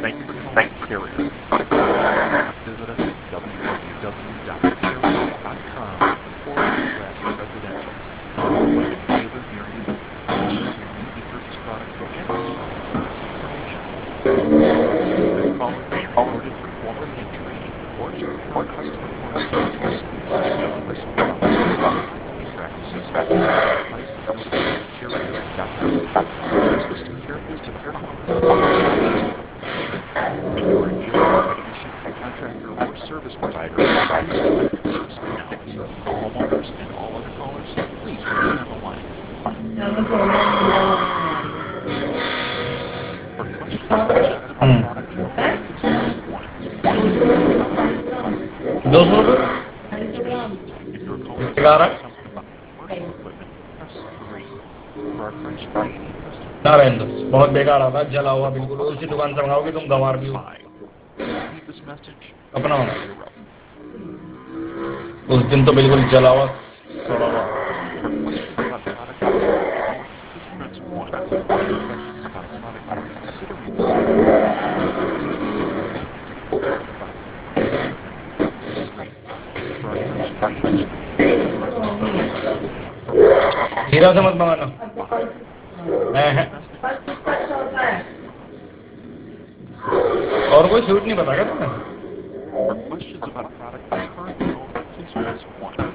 Thank you for calling Carrier. Visit us at www.carrier.com/residential. If you live near either or need to purchase products from any of us, please see information. This call is being recorded for quality and training or to provide customer point of service. If you wish to talk to us about our IT practices, please visit carrier.com. Carrier is the Carolina Electric Distribution Company. If you are a dealer, technician, contractor, or service provider, please connect with us now. Homeowners and all other callers, please remain on the line. For questions about satisfied product info, please press 1. For product inquiries, please press 200 2. If you are calling to ग्यारह order something about commercial equipment, press 3. For our French Canadian customers, Narayan please बहुत press 4. बेकार आता है जला हुआ For all बिल्कुल other उसी दुकान से callers, मंगाओगे तुम please गंवार press भी हो 5. To repeat this message, अपना press 0. उस दिन तो बिल्कुल जला हुआ सड़ा हुआ For questions about product info, please press 1. For questions about a product you are considering buying, please press 2. For questions about commercial equipment, press 3. For our French Canadian customers, press 4. For all other Heera callers, से मत please मंगाना press 5. To repeat this message, press 0. और कोई sweet नहीं पता क्या तुम्हें For questions about a product you currently own, please press 1.